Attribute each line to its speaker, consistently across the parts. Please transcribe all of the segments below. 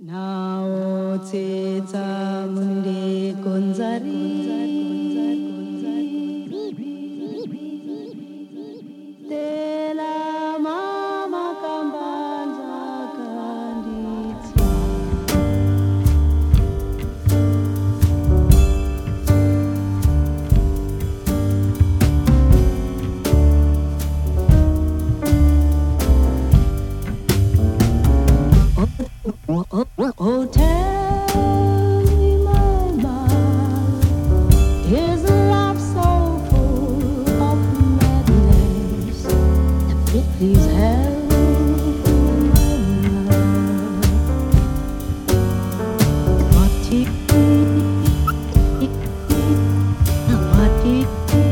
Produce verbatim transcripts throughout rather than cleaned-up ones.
Speaker 1: Naotsetsa munde gonzari Tela mama kambanza kanditsi Oh, oh, oh, oh, tell me, my love, is love so full of madness that it leaves hell my love? What it what it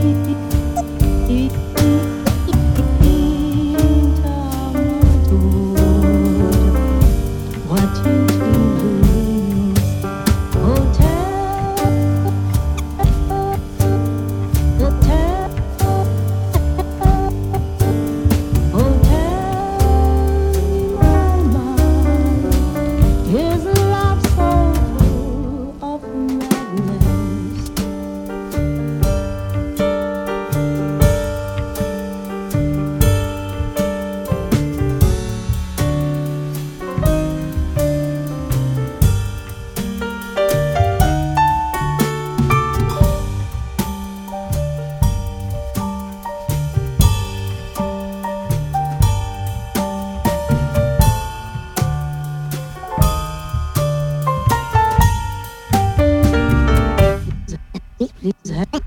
Speaker 1: what you do, oh tell, oh tell, oh tell me, my love, is love so full of madness? Please,